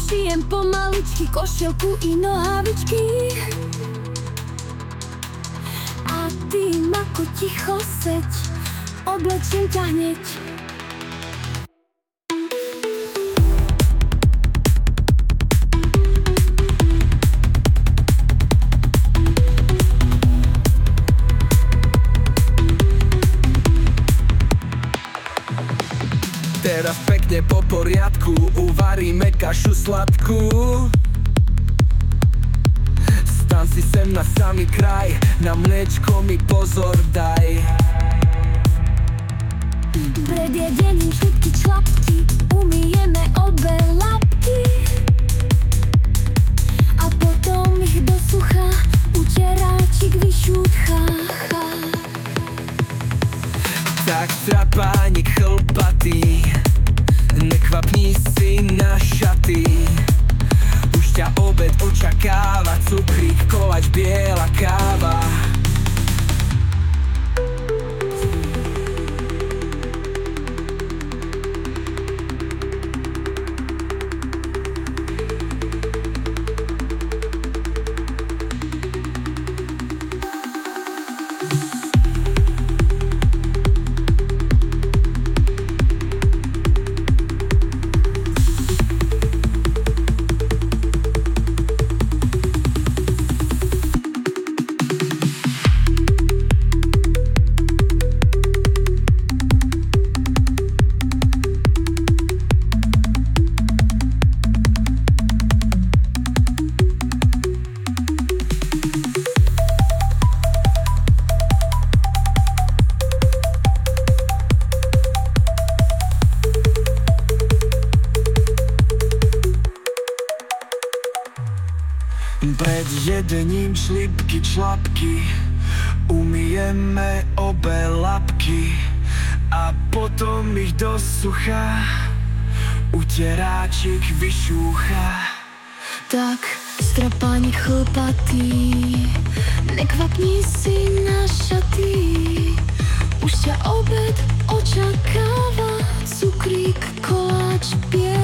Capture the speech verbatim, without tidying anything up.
Ušijem pomaličky košielku i nohavičky. A ty mako ticho seď, oblečiem ťa hneď. Teraz pekne po poriadku uvaríme kašu sladkú. Stan si sem na samý kraj, na mliečko mi pozor daj. Pred jedením šlipky člapky, umyjeme obe labky. A potom ich do sucha, uteráčik vyšúcha. Tak trapánik chlpatý, nekvapni si na šaty. Už ťa obed očakáva, cukrík, koláč, biela káva. Pred jedením šlipky člapky, umyjeme obe labky. A potom ich do sucha, uteráčik vyšúcha. Tak strapánik chlpatý, nekvapni si na šaty. Už ťa obed očakáva, cukrík, koláč, biela